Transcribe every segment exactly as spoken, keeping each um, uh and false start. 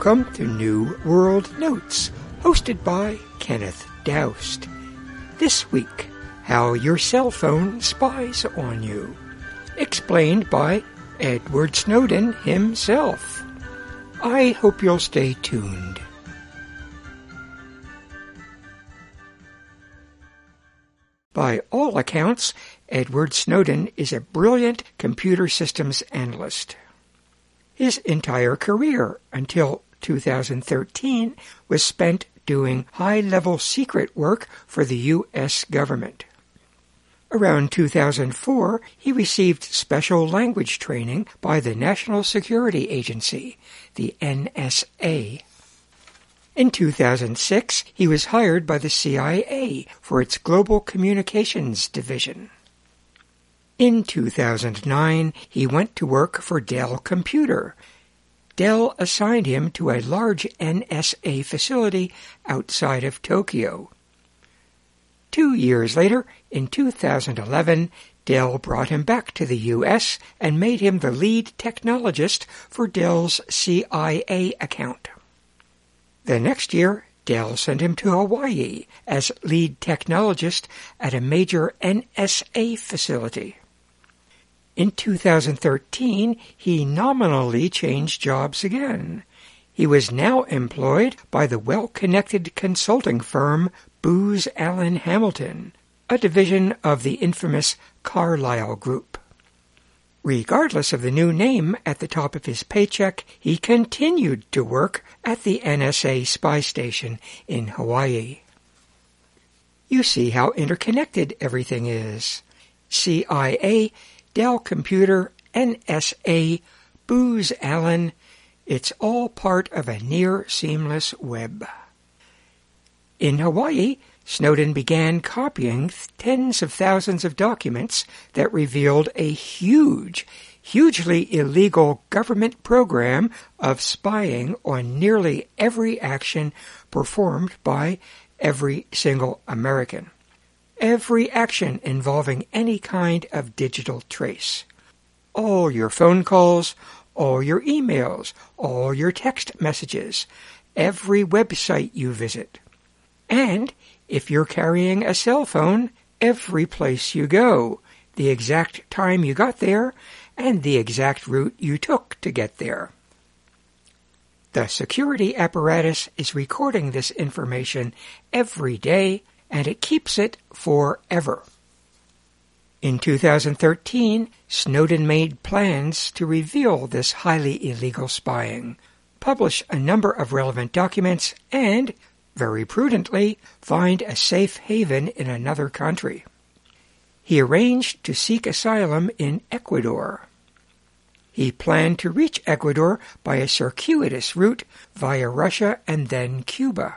Welcome to New World Notes, hosted by Kenneth Doust. This week, how your cell phone spies on you. Explained by Edward Snowden himself. I hope you'll stay tuned. By all accounts, Edward Snowden is a brilliant computer systems analyst. His entire career until two thousand thirteen was spent doing high-level secret work for the U S government. Around two thousand four, he received special language training by the National Security Agency, the N S A. In two thousand six, he was hired by the C I A for its Global Communications Division. In two thousand nine, he went to work for Dell Computer. Dell assigned him to a large N S A facility outside of Tokyo. Two years later, in two thousand eleven, Dell brought him back to the U S and made him the lead technologist for Dell's C I A account. The next year, Dell sent him to Hawaii as lead technologist at a major N S A facility. In two thousand thirteen, he nominally changed jobs again. He was now employed by the well-connected consulting firm Booz Allen Hamilton, a division of the infamous Carlyle Group. Regardless of the new name at the top of his paycheck, he continued to work at the N S A spy station in Hawaii. You see how interconnected everything is. C I A, Dell Computer, N S A, Booz Allen, it's all part of a near-seamless web. In Hawaii, Snowden began copying tens of thousands of documents that revealed a huge, hugely illegal government program of spying on nearly every action performed by every single American. Every action involving any kind of digital trace. All your phone calls, all your emails, all your text messages, every website you visit. And if you're carrying a cell phone, every place you go, the exact time you got there, and the exact route you took to get there. The security apparatus is recording this information every day, and it keeps it forever. In two thousand thirteen, Snowden made plans to reveal this highly illegal spying, publish a number of relevant documents, and, very prudently, find a safe haven in another country. He arranged to seek asylum in Ecuador. He planned to reach Ecuador by a circuitous route via Russia and then Cuba.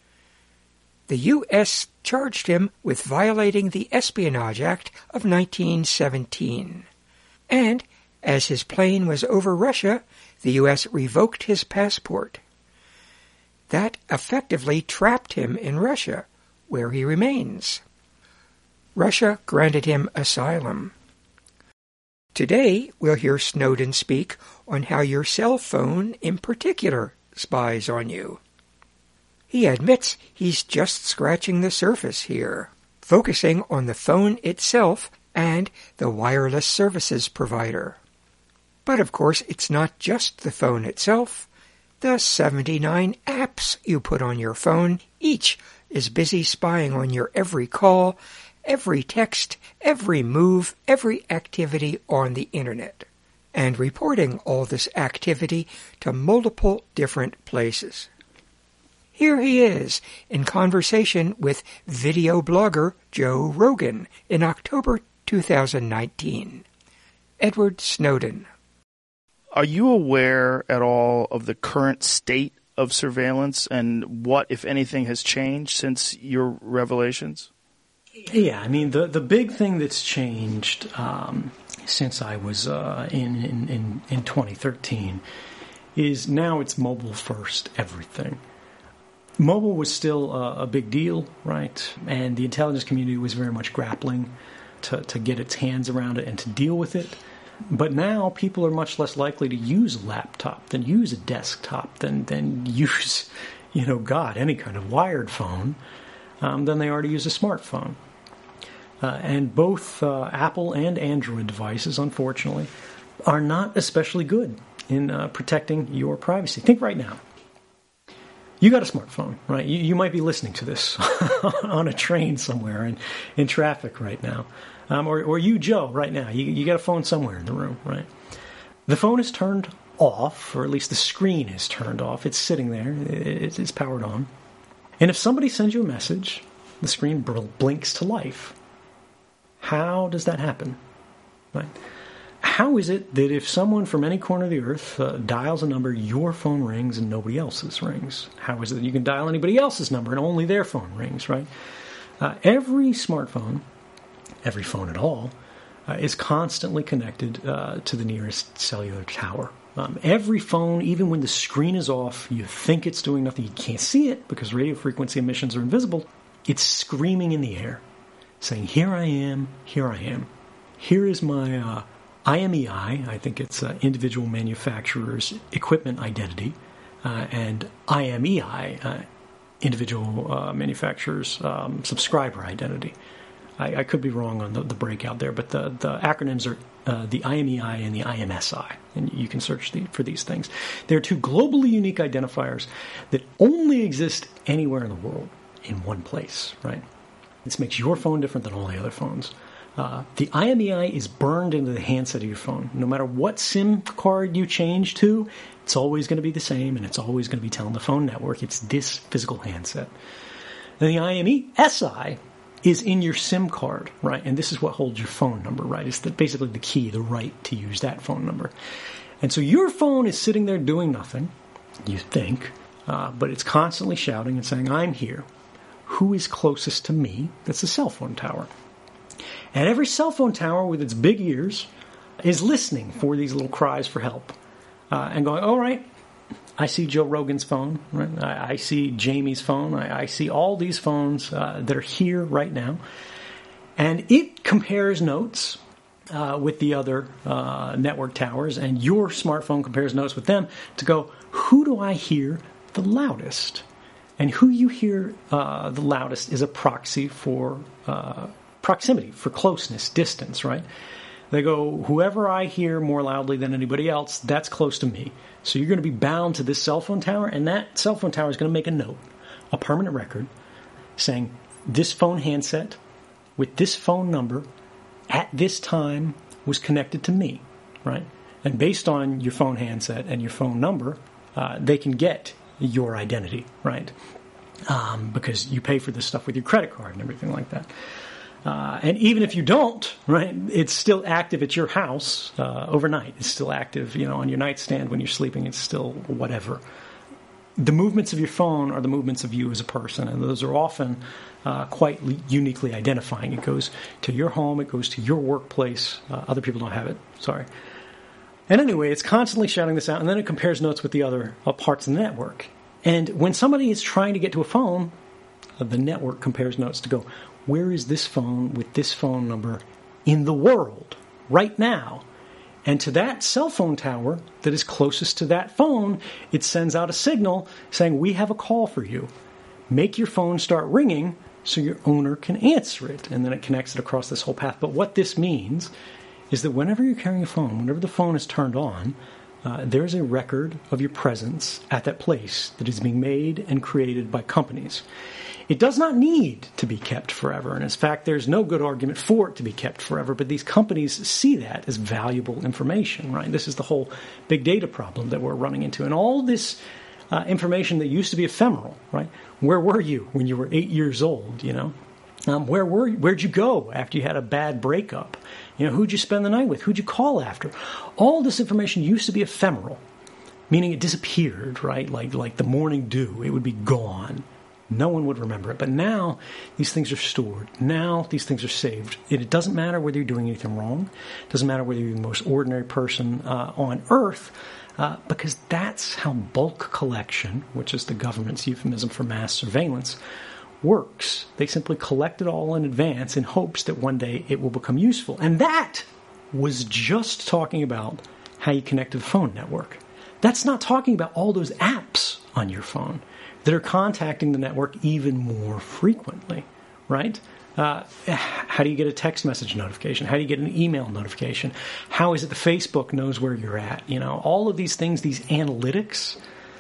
The U S charged him with violating the Espionage Act of nineteen seventeen. And, as his plane was over Russia, the U S revoked his passport. That effectively trapped him in Russia, where he remains. Russia granted him asylum. Today, we'll hear Snowden speak on how your cell phone in particular spies on you. He admits he's just scratching the surface here, focusing on the phone itself and the wireless services provider. But of course, it's not just the phone itself. The seventy-nine apps you put on your phone, each is busy spying on your every call, every text, every move, every activity on the internet, and reporting all this activity to multiple different places. Here he is in conversation with video blogger Joe Rogan in October two thousand nineteen. Edward Snowden. Are you aware at all of the current state of surveillance and what, if anything, has changed since your revelations? Yeah, I mean, the, the big thing that's changed um, since I was uh, in, in, in, in twenty thirteen is now it's mobile first everything. Mobile was still a, a big deal, right? And the intelligence community was very much grappling to, to get its hands around it and to deal with it. But now people are much less likely to use a laptop, than use a desktop, than, than use, you know, God, any kind of wired phone, um, than they are to use a smartphone. Uh, and both uh, Apple and Android devices, unfortunately, are not especially good in uh, protecting your privacy. Think right now. You got a smartphone, right? You, you might be listening to this on a train somewhere in, in traffic right now. Um, or, or you, Joe, right now. You, you got a phone somewhere in the room, right? The phone is turned off, or at least the screen is turned off. It's sitting there. It, it's powered on. And if somebody sends you a message, the screen blinks to life. How does that happen? Right? How is it that if someone from any corner of the earth uh, dials a number, your phone rings and nobody else's rings? How is it that you can dial anybody else's number and only their phone rings, right? Uh, every smartphone, every phone at all, uh, is constantly connected uh, to the nearest cellular tower. Um, every phone, even when the screen is off, you think it's doing nothing, you can't see it because radio frequency emissions are invisible, it's screaming in the air, saying, here I am, here I am. Here is my uh, I M E I, I think it's uh, individual manufacturer's equipment identity, uh, and I M E I, uh, individual uh, manufacturer's um, subscriber identity. I, I could be wrong on the, the breakout there, but the, the acronyms are uh, the I M E I and the I M S I, and you can search the, for these things. They're two globally unique identifiers that only exist anywhere in the world in one place, right? This makes your phone different than all the other phones. Uh, the I M E I is burned into the handset of your phone. No matter what SIM card you change to, it's always going to be the same, and it's always going to be telling the phone network it's this physical handset. And the I M E S I is in your SIM card, right? And this is what holds your phone number, right? It's the, basically the key, the right to use that phone number. And so your phone is sitting there doing nothing, you think, uh, but it's constantly shouting and saying, I'm here. Who is closest to me? That's the cell phone tower. And every cell phone tower with its big ears is listening for these little cries for help uh, and going, all right, I see Joe Rogan's phone, right? I, I see Jamie's phone. I, I see all these phones uh, that are here right now. And it compares notes uh, with the other uh, network towers, and your smartphone compares notes with them to go, who do I hear the loudest? And who you hear uh, the loudest is a proxy for uh, proximity, for closeness, distance, right? They go, whoever I hear more loudly than anybody else, that's close to me. So you're going to be bound to this cell phone tower, and that cell phone tower is going to make a note, a permanent record, saying this phone handset with this phone number at this time was connected to me, right? And based on your phone handset and your phone number, uh, they can get your identity, right? Um, because you pay for this stuff with your credit card and everything like that. Uh, and even if you don't, right, it's still active at your house uh, overnight. It's still active, you know, on your nightstand when you're sleeping. It's still whatever. The movements of your phone are the movements of you as a person, and those are often uh, quite le- uniquely identifying. It goes to your home. It goes to your workplace. Uh, other people don't have it. Sorry. And anyway, it's constantly shouting this out, and then it compares notes with the other uh, parts of the network. And when somebody is trying to get to a phone, uh, the network compares notes to go, where is this phone with this phone number in the world right now? And to that cell phone tower that is closest to that phone, it sends out a signal saying, we have a call for you. Make your phone start ringing so your owner can answer it. And then it connects it across this whole path. But what this means is that whenever you're carrying a phone, whenever the phone is turned on, uh, there's a record of your presence at that place that is being made and created by companies. It does not need to be kept forever. And in fact, there's no good argument for it to be kept forever. But these companies see that as valuable information, right? This is the whole big data problem that we're running into. And all this uh, information that used to be ephemeral, right? Where were you when you were eight years old, you know? Um, where were you? Where'd you go after you had a bad breakup? You know, who'd you spend the night with? Who'd you call after? All this information used to be ephemeral, meaning it disappeared, right? Like, like the morning dew, it would be gone. No one would remember it. But now these things are stored. Now these things are saved. It, it doesn't matter whether you're doing anything wrong. It doesn't matter whether you're the most ordinary person uh, on Earth, uh, because that's how bulk collection, which is the government's euphemism for mass surveillance, works. They simply collect it all in advance in hopes that one day it will become useful. And that was just talking about how you connect to the phone network. That's not talking about all those apps on your phone that are contacting the network even more frequently, right? Uh, how do you get a text message notification? How do you get an email notification? How is it the Facebook knows where you're at? You know, all of these things, these analytics,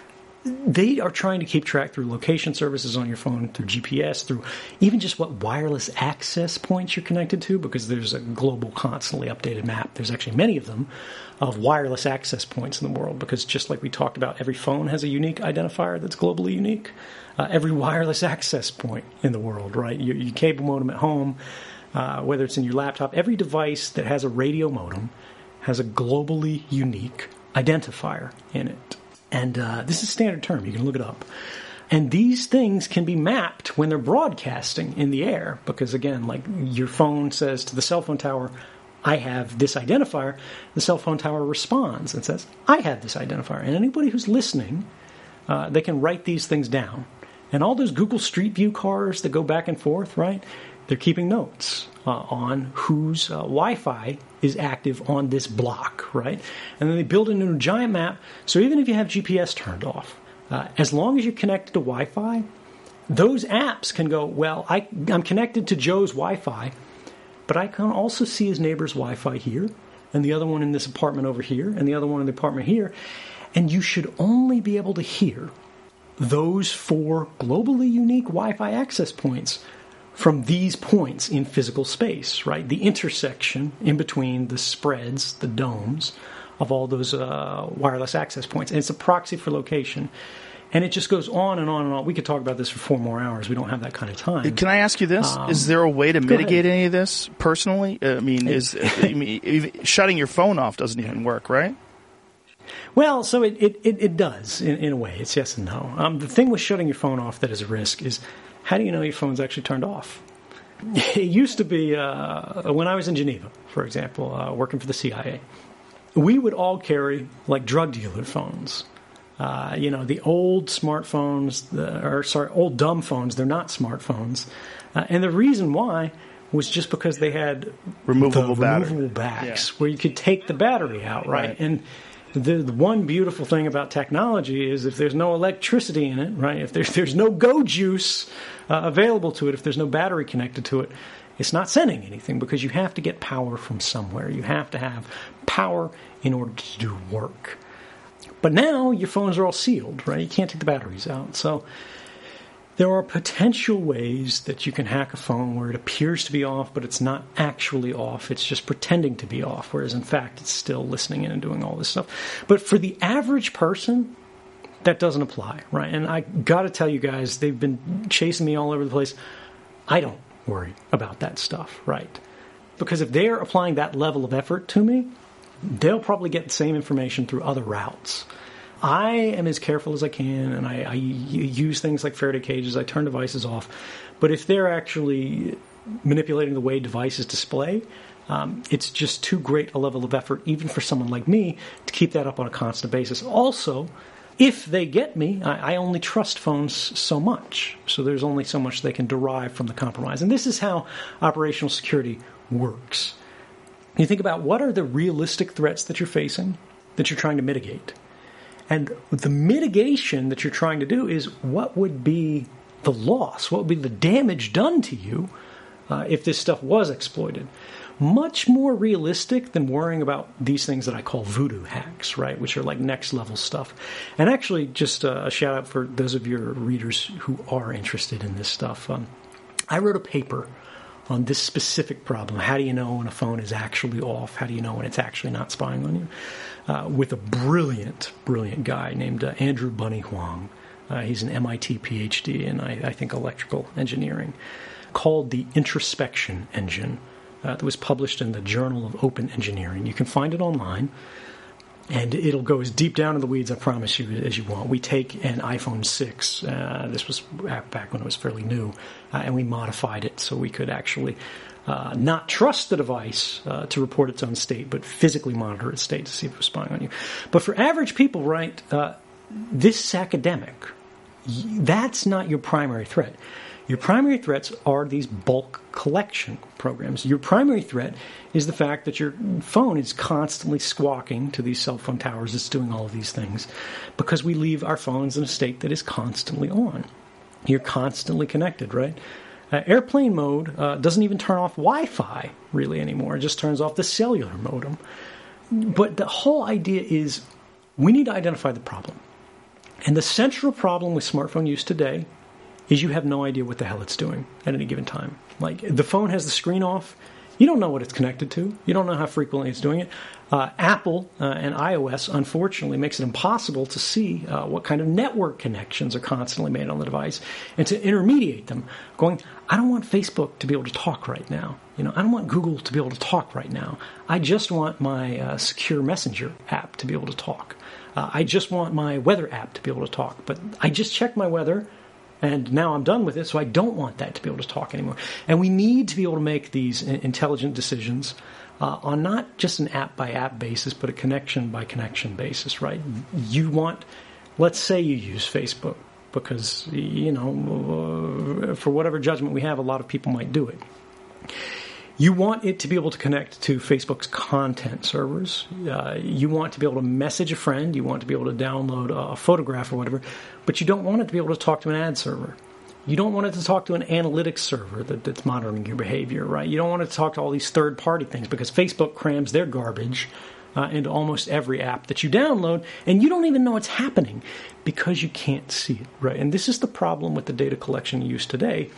they are trying to keep track through location services on your phone, through G P S, through even just what wireless access points you're connected to, because there's a global, constantly updated map. There's actually many of them of wireless access points in the world, because just like we talked about, every phone has a unique identifier that's globally unique. Uh, every wireless access point in the world, right? Your, your cable modem at home, uh, whether it's in your laptop, every device that has a radio modem has a globally unique identifier in it. And uh, this is a standard term. You can look it up. And these things can be mapped when they're broadcasting in the air, because, again, like your phone says to the cell phone tower, I have this identifier. The cell phone tower responds and says, I have this identifier. And anybody who's listening, uh, they can write these things down. And all those Google Street View cars that go back and forth, right, they're keeping notes uh, on whose uh, Wi-Fi is active on this block, right? And then they build it into a giant map. So even if you have G P S turned off, uh, as long as you're connected to Wi-Fi, those apps can go, well, I, I'm connected to Joe's Wi-Fi, but I can also see his neighbor's Wi-Fi here, and the other one in this apartment over here, and the other one in the apartment here. And you should only be able to hear those four globally unique Wi-Fi access points from these points in physical space, right? The intersection in between the spreads, the domes, of all those uh, wireless access points. And it's a proxy for location. And it just goes on and on and on. We could talk about this for four more hours. We don't have that kind of time. Can I ask you this? Um, is there a way to mitigate ahead. any of this personally? I mean, is I mean, even shutting your phone off doesn't even work, right? Well, so it, it, it, it does, in, in a way. It's yes and no. Um, the thing with shutting your phone off that is a risk is, how do you know your phone's actually turned off? It used to be, uh, when I was in Geneva, for example, uh, working for the C I A, we would all carry, like, drug dealer phones. Uh, you know, the old smartphones, the, or sorry, old dumb phones, they're not smartphones. Uh, and the reason why was just because they had removable, the removable backs, yeah, where you could take the battery out, right? Right. And the, the one beautiful thing about technology is if there's no electricity in it, right, if there's, there's no go juice uh, available to it, if there's no battery connected to it, it's not sending anything, because you have to get power from somewhere. You have to have power in order to do work. But now your phones are all sealed, right? You can't take the batteries out. So there are potential ways that you can hack a phone where it appears to be off, but it's not actually off. It's just pretending to be off, whereas in fact it's still listening in and doing all this stuff. But for the average person, that doesn't apply, right? And I got to tell you guys, they've been chasing me all over the place. I don't worry about that stuff, right? Because if they're applying that level of effort to me, they'll probably get the same information through other routes. I am as careful as I can, and I, I use things like Faraday cages. I turn devices off. But if they're actually manipulating the way devices display, um, it's just too great a level of effort, even for someone like me, to keep that up on a constant basis. Also, if they get me, I, I only trust phones so much. So there's only so much they can derive from the compromise. And this is how operational security works. You think about what are the realistic threats that you're facing that you're trying to mitigate. And the mitigation that you're trying to do is what would be the loss, what would be the damage done to you uh, if this stuff was exploited. Much more realistic than worrying about these things that I call voodoo hacks, right, which are like next level stuff. And actually, just a shout out for those of your readers who are interested in this stuff. Um, I wrote a paper on this specific problem. How do you know when a phone is actually off? How do you know when it's actually not spying on you? Uh, with a brilliant, brilliant guy named uh, Andrew Bunny Huang. Uh, he's an M I T P H D in, I, I think, electrical engineering, called the Introspection Engine. Uh, that was published in the Journal of Open Engineering. You can find it online, and it'll go as deep down in the weeds, I promise you, as you want. We take an iPhone six, uh, this was back when it was fairly new, uh, and we modified it so we could actually uh, not trust the device uh, to report its own state, but physically monitor its state to see if it was spying on you. But for average people, right, uh, this is academic. That's not your primary threat. Your primary threats are these bulk collection programs. Your primary threat is the fact that your phone is constantly squawking to these cell phone towers. It's doing all of these things because we leave our phones in a state that is constantly on. You're constantly connected, right? Uh, airplane mode uh, doesn't even turn off Wi-Fi really anymore. It just turns off the cellular modem. But the whole idea is we need to identify the problem. And the central problem with smartphone use today is you have no idea what the hell it's doing at any given time. Like, the phone has the screen off. You don't know what it's connected to. You don't know how frequently it's doing it. Uh, Apple uh, and iOS, unfortunately, makes it impossible to see uh, what kind of network connections are constantly made on the device and to intermediate them. Going, I don't want Facebook to be able to talk right now. You know, I don't want Google to be able to talk right now. I just want my uh, secure Messenger app to be able to talk. Uh, I just want my weather app to be able to talk. But I just checked my weather, and now I'm done with it, so I don't want that to be able to talk anymore. And we need to be able to make these intelligent decisions uh, on not just an app-by-app basis, but a connection-by-connection basis, right? You want, let's say you use Facebook, because, you know, uh, for whatever judgment we have, a lot of people might do it. You want it to be able to connect to Facebook's content servers. Uh, you want to be able to message a friend. You want to be able to download a photograph or whatever. But you don't want it to be able to talk to an ad server. You don't want it to talk to an analytics server that, that's monitoring your behavior, right? You don't want it to talk to all these third-party things because Facebook crams their garbage uh, into almost every app that you download, and you don't even know it's happening because you can't see it, right? And this is the problem with the data collection use today,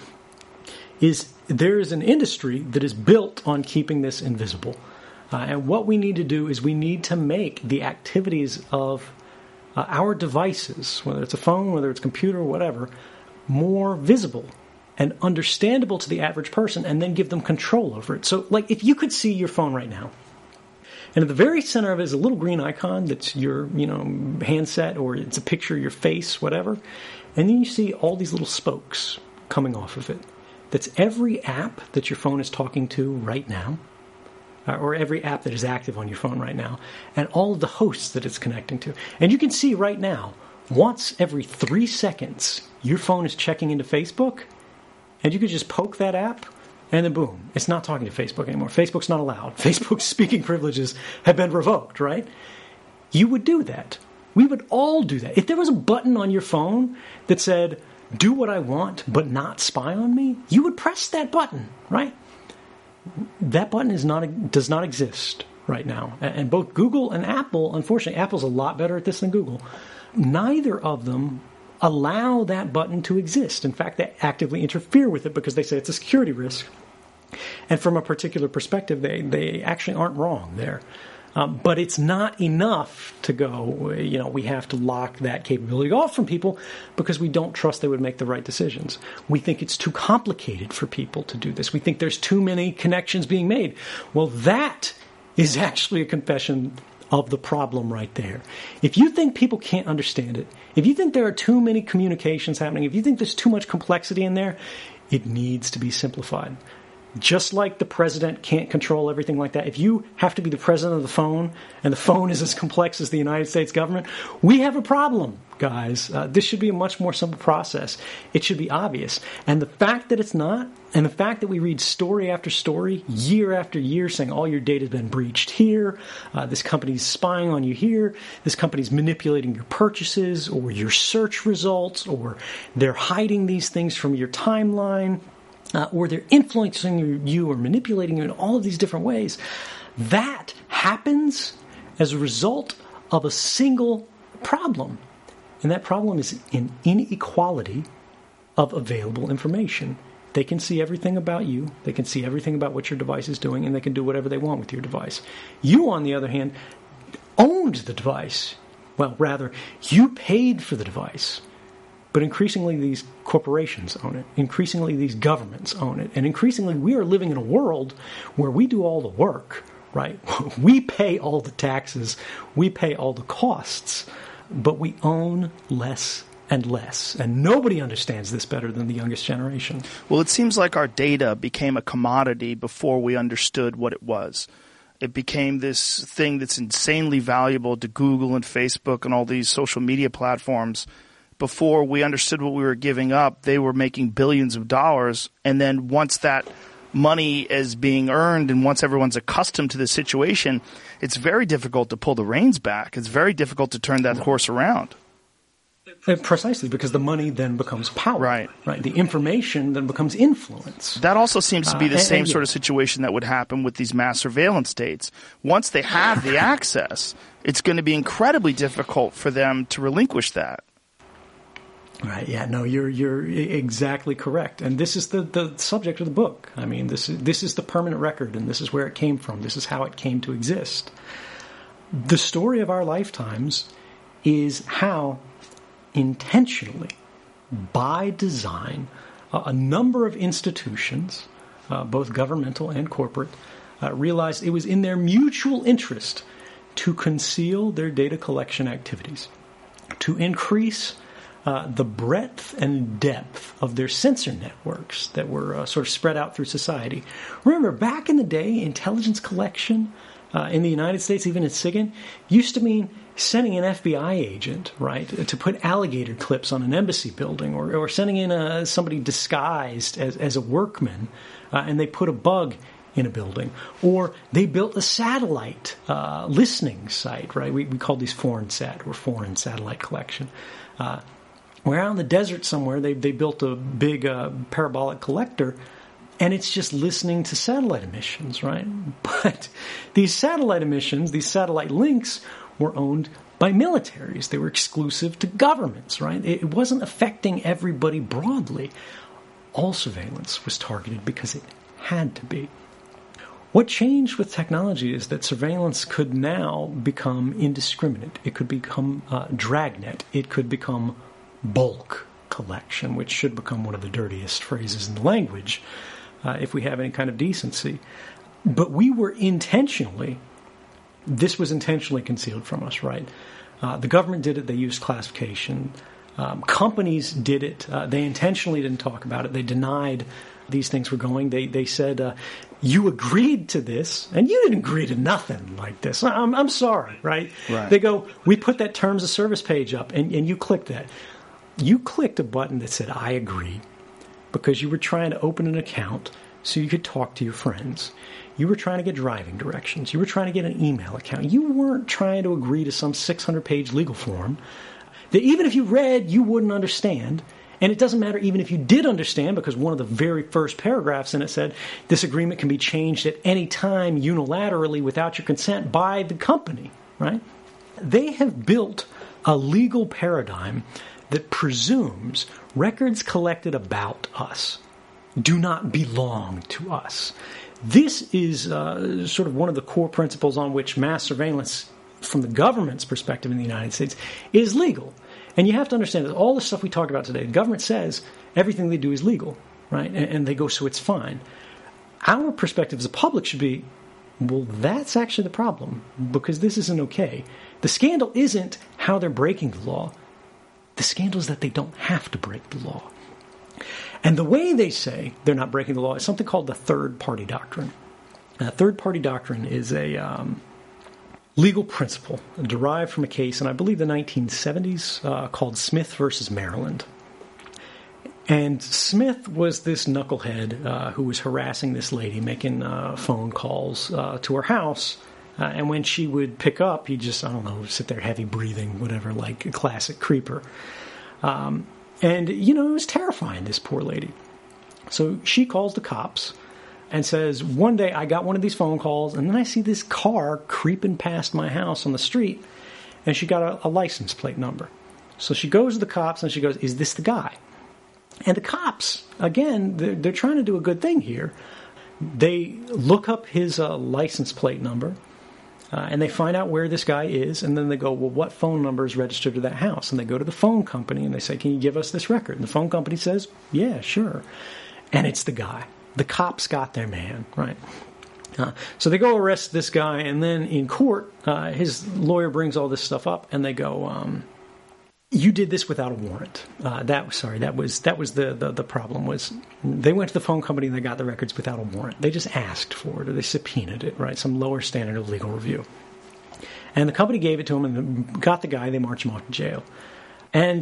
is there is an industry that is built on keeping this invisible. Uh, and what we need to do is we need to make the activities of uh, our devices, whether it's a phone, whether it's a computer, whatever, more visible and understandable to the average person, and then give them control over it. So, like, if you could see your phone right now, and at the very center of it is a little green icon that's your, you know, handset, or it's a picture of your face, whatever, and then you see all these little spokes coming off of it. That's every app that your phone is talking to right now, or every app that is active on your phone right now, and all of the hosts that it's connecting to. And you can see right now, once every three seconds, your phone is checking into Facebook, and you could just poke that app, and then boom, it's not talking to Facebook anymore. Facebook's not allowed. Facebook's speaking privileges have been revoked, right? You would do that. We would all do that. If there was a button on your phone that said, do what I want, but not spy on me, you would press that button, right? That button is not does not exist right now. And both Google and Apple, unfortunately, Apple's a lot better at this than Google. Neither of them allow that button to exist. In fact, they actively interfere with it because they say it's a security risk. And from a particular perspective, they, they actually aren't wrong there. Um, but it's not enough to go, you know, we have to lock that capability off from people because we don't trust they would make the right decisions. We think it's too complicated for people to do this. We think there's too many connections being made. Well, that is actually a confession of the problem right there. If you think people can't understand it, if you think there are too many communications happening, if you think there's too much complexity in there, it needs to be simplified. Just like the president can't control everything like that, if you have to be the president of the phone and the phone is as complex as the United States government, we have a problem, guys. Uh, this should be a much more simple process. It should be obvious. And the fact that it's not, and the fact that we read story after story, year after year, saying all your data has been breached here, uh, this company's spying on you here, this company's manipulating your purchases or your search results, or they're hiding these things from your timeline, Uh, or they're influencing you or manipulating you in all of these different ways, that happens as a result of a single problem. And that problem is an inequality of available information. They can see everything about you. They can see everything about what your device is doing, and they can do whatever they want with your device. You, on the other hand, owned the device. Well, rather, you paid for the device. But increasingly, these corporations own it. Increasingly, these governments own it. And increasingly, we are living in a world where we do all the work, right? We pay all the taxes. We pay all the costs. But we own less and less. And nobody understands this better than the youngest generation. Well, it seems like our data became a commodity before we understood what it was. It became this thing that's insanely valuable to Google and Facebook and all these social media platforms before we understood what we were giving up, they were making billions of dollars. And then once that money is being earned and once everyone's accustomed to the situation, it's very difficult to pull the reins back. It's very difficult to turn that horse around. Precisely, because the money then becomes power. Right. Right. The information then becomes influence. That also seems to be the uh, and, same and, sort of situation that would happen with these mass surveillance states. Once they have the access, it's going to be incredibly difficult for them to relinquish that. Right. Yeah. No, you're you're exactly correct. And this is the, the subject of the book. I mean, this is this is the permanent record, and this is where it came from. This is how it came to exist. The story of our lifetimes is how intentionally, by design, uh, a number of institutions, uh, both governmental and corporate, uh, realized it was in their mutual interest to conceal their data collection activities, to increase uh, the breadth and depth of their sensor networks that were uh, sort of spread out through society. Remember, back in the day, intelligence collection uh, in the United States, even in SIGINT, used to mean sending an F B I agent, right, to put alligator clips on an embassy building, or, or sending in a, somebody disguised as, as a workman, uh, and they put a bug in a building. Or they built a satellite uh, listening site, right? We, we call these foreign sat, or foreign satellite collection. Uh, where out in the desert somewhere, they, they built a big uh, parabolic collector, and it's just listening to satellite emissions, right? But these satellite emissions, these satellite links, were owned by militaries. They were exclusive to governments, right? It wasn't affecting everybody broadly. All surveillance was targeted because it had to be. What changed with technology is that surveillance could now become indiscriminate. It could become uh, dragnet. It could become bulk collection, which should become one of the dirtiest phrases in the language uh, if we have any kind of decency. But we were intentionally This was intentionally concealed from us, right? Uh, the government did it. They used classification. Um, companies did it. Uh, they intentionally didn't talk about it. They denied these things were going. They they said, uh, you agreed to this, and you didn't agree to nothing like this. I'm, I'm sorry, right? Right? They go, we put that terms of service page up, and, and you clicked that. You clicked a button that said, I agree, because you were trying to open an account so you could talk to your friends. You were trying to get driving directions. You were trying to get an email account. You weren't trying to agree to some six hundred page legal form that even if you read, you wouldn't understand. And it doesn't matter even if you did understand, because one of the very first paragraphs in it said, this agreement can be changed at any time unilaterally without your consent by the company, right? They have built a legal paradigm that presumes records collected about us do not belong to us. This is uh, sort of one of the core principles on which mass surveillance, from the government's perspective in the United States, is legal. And you have to understand that all the stuff we talk about today, the government says everything they do is legal, right? And, and they go, so it's fine. Our perspective as a public should be, well, that's actually the problem, because this isn't okay. The scandal isn't how they're breaking the law. The scandal is that they don't have to break the law. And the way they say they're not breaking the law is something called the third-party doctrine. Now, third-party doctrine is a um, legal principle derived from a case in, I believe, the nineteen seventies uh, called Smith versus Maryland. And Smith was this knucklehead uh, who was harassing this lady, making uh, phone calls uh, to her house. Uh, and when she would pick up, he'd just, I don't know, sit there heavy breathing, whatever, like a classic creeper. Um And, you know, it was terrifying, this poor lady. So she calls the cops and says, one day I got one of these phone calls, and then I see this car creeping past my house on the street, and she got a, a license plate number. So she goes to the cops, and she goes, is this the guy? And the cops, again, they're, they're trying to do a good thing here. They look up his uh, license plate number, Uh, and they find out where this guy is, and then they go, well, what phone number is registered to that house? And they go to the phone company, and they say, can you give us this record? And the phone company says, yeah, sure. And it's the guy. The cops got their man, right? Uh, so they go arrest this guy, and then in court, uh, his lawyer brings all this stuff up, and they go, um, you did this without a warrant. Uh, that sorry, that was that was the, the, the problem. Was they went to the phone company and they got the records without a warrant. They just asked for it, or they subpoenaed it, right? Some lower standard of legal review. And the company gave it to them and got the guy. They marched him off to jail. And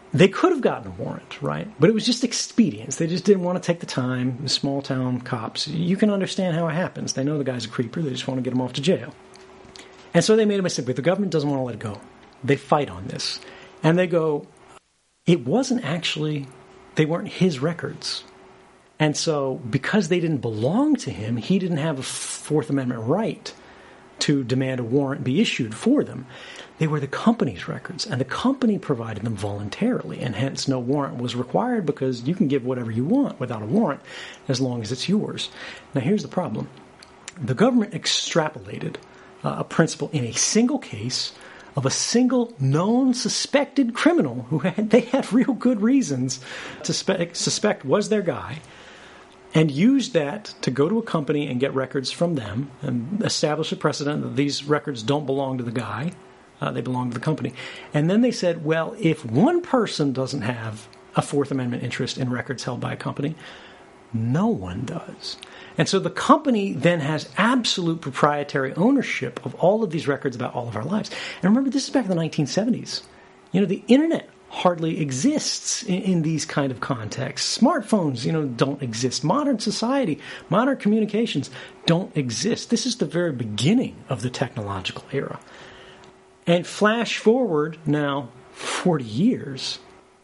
They could have gotten a warrant, right? But it was just expedience. They just didn't want to take the time. The small-town cops, you can understand how it happens. They know the guy's a creeper. They just want to get him off to jail. And so they made a mistake, but the government doesn't want to let it go. They fight on this. And they go, it wasn't actually, they weren't his records. And so because they didn't belong to him, he didn't have a Fourth Amendment right to demand a warrant be issued for them. They were the company's records, and the company provided them voluntarily, and hence no warrant was required because you can give whatever you want without a warrant as long as it's yours. Now here's the problem. The government extrapolated uh, a principle in a single case of a single known suspected criminal who had, they had real good reasons to spe- suspect was their guy, and used that to go to a company and get records from them and establish a precedent that these records don't belong to the guy, uh, they belong to the company. And then they said, well, if one person doesn't have a Fourth Amendment interest in records held by a company, no one does. And so the company then has absolute proprietary ownership of all of these records about all of our lives. And remember, this is back in the nineteen seventies. You know, the internet hardly exists in, in these kind of contexts. Smartphones, you know, don't exist. Modern society, modern communications don't exist. This is the very beginning of the technological era. And flash forward now forty years,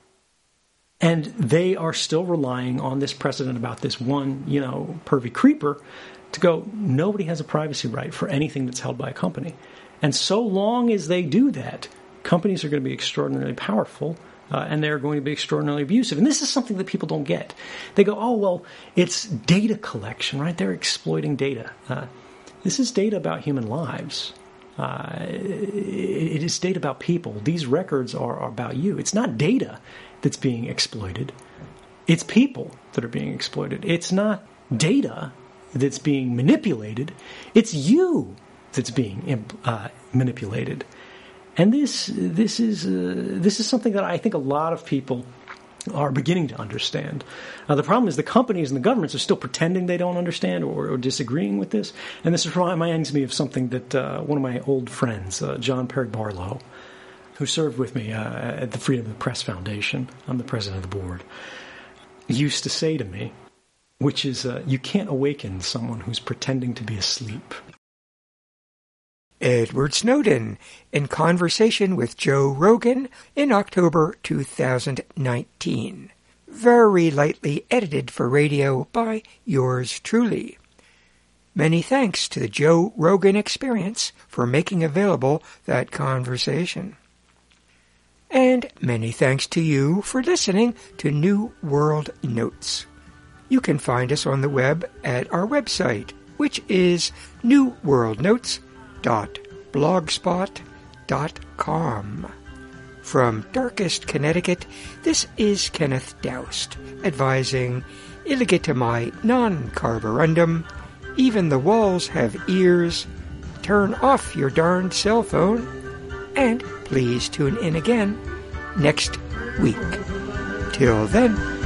and they are still relying on this precedent about this one, you know, pervy creeper to go, nobody has a privacy right for anything that's held by a company. And so long as they do that, companies are going to be extraordinarily powerful, uh, and they're going to be extraordinarily abusive. And this is something that people don't get. They go, oh, well, it's data collection, right? They're exploiting data. Uh, this is data about human lives. Uh, it, it is data about people. These records are, are about you. It's not data that's being exploited. It's people that are being exploited. It's not data that's being manipulated. It's you that's being uh, manipulated. And this this is uh, this is something that I think a lot of people are beginning to understand. Uh, the problem is the companies and the governments are still pretending they don't understand or, or disagreeing with this. And this reminds me of something that uh, one of my old friends, uh, John Perry Barlow, who served with me uh, at the Freedom of the Press Foundation, I'm the president of the board, used to say to me, which is, uh, you can't awaken someone who's pretending to be asleep. Edward Snowden in conversation with Joe Rogan in October two thousand nineteen. Very lightly edited for radio by yours truly. Many thanks to the Joe Rogan Experience for making available that conversation. And many thanks to you for listening to New World Notes. You can find us on the web at our website, which is new world notes dot blogspot dot com. From darkest Connecticut, this is Kenneth Doust, advising illegitimi non carborundum, even the walls have ears, turn off your darned cell phone, and please tune in again next week. Till then,